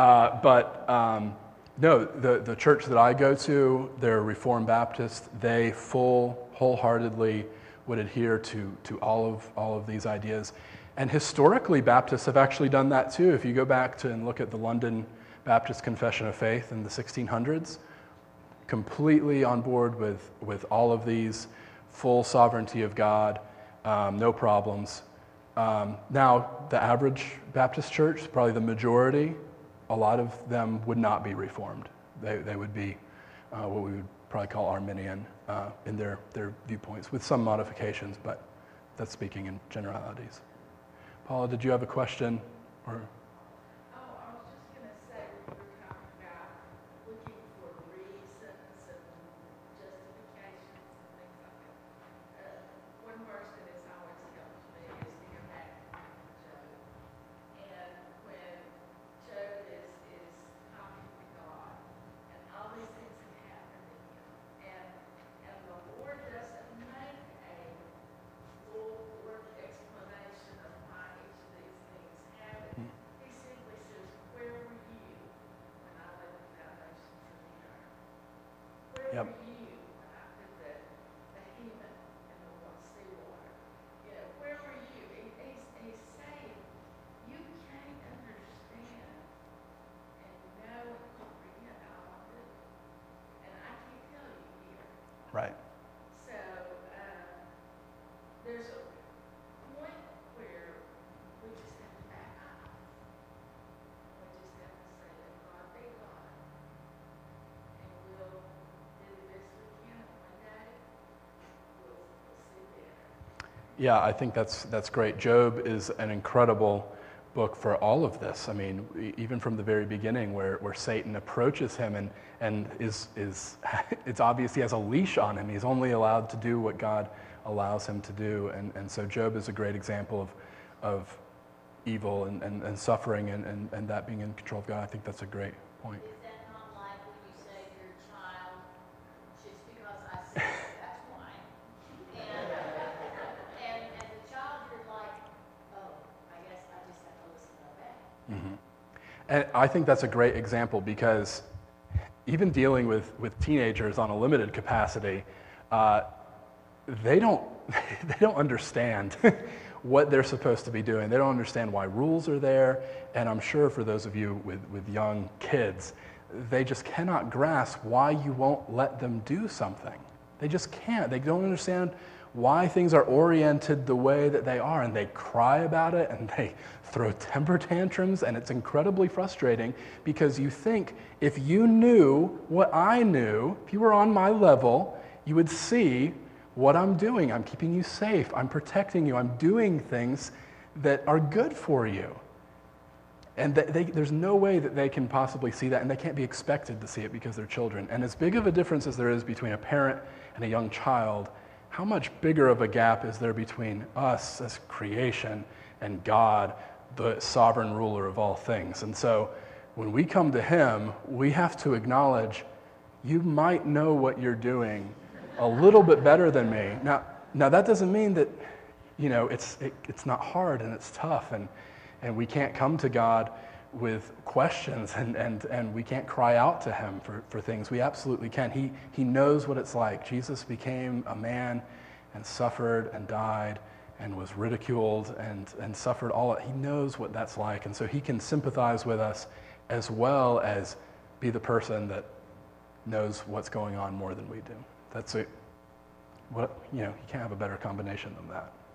No, the church that I go to, they're Reformed Baptist. They wholeheartedly would adhere to all of these ideas. And historically, Baptists have actually done that too. If you go back and look at the London Baptist Confession of Faith in the 1600s, completely on board with all of these, full sovereignty of God, no problems. Now, the average Baptist church, probably the majority, a lot of them would not be Reformed. They would be what we would probably call Arminian in their viewpoints, with some modifications, but that's speaking in generalities. Paula, did you have a question? Or? Oh, I was just going to say, we were talking about looking for reasons and justifications and things like that. One verse that has always helped me is to go back to Job. And when Job is talking to God, and all these things have happened to him, and the Lord doesn't make a full word explanation of why each of these things happened. Right. So, there's a point where we just have to back up. We just have to say, let God be God. And we'll do the best we can. One day, we'll see better. Yeah, I think that's great. Job is an incredible book for all of this. I mean, even from the very beginning where Satan approaches him and is it's obvious he has a leash on him. He's only allowed to do what God allows him to do. And so Job is a great example of evil and suffering and that being in control of God. I think that's a great point. Is that not like when you say to your child, just because I said it, that's why? And as a child, you're like, oh, I guess I just have to listen to that. Mm-hmm. And I think that's a great example because even dealing with teenagers on a limited capacity, they don't understand what they're supposed to be doing. They don't understand why rules are there. And I'm sure for those of you with young kids, they just cannot grasp why you won't let them do something. They just can't. They don't understand why things are oriented the way that they are, and they cry about it and they throw temper tantrums, and it's incredibly frustrating because you think if you knew what I knew, if you were on my level, you would see what I'm doing. I'm keeping you safe. I'm protecting you. I'm doing things that are good for you. And there's no way that they can possibly see that, and they can't be expected to see it because they're children. And as big of a difference as there is between a parent and a young child, how much bigger of a gap is there between us as creation and God, the sovereign ruler of all things? And so when we come to him, we have to acknowledge, you might know what you're doing a little bit better than me. Now that doesn't mean that, it's not hard and it's tough and we can't come to God with questions and we can't cry out to him for things. We absolutely can. He knows what it's like. Jesus became a man and suffered and died and was ridiculed and suffered all. He knows what that's like. And so he can sympathize with us as well as be the person that knows what's going on more than we do. That's it. You can't have a better combination than that.